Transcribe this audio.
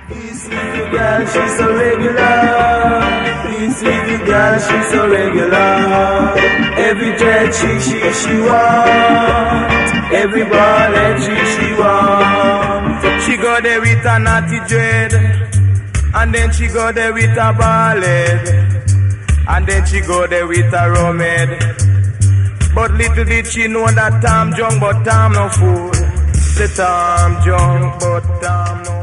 This little girl, she's so regular. This little girl, she's so regular. Every dread she want. Every ball she want. She go there with a naughty dread, and then she go there with a ball head, and then she go there with a rum head. But little did she know that Tom drunk, but Tom no fool. The Tom drunk, but Tom no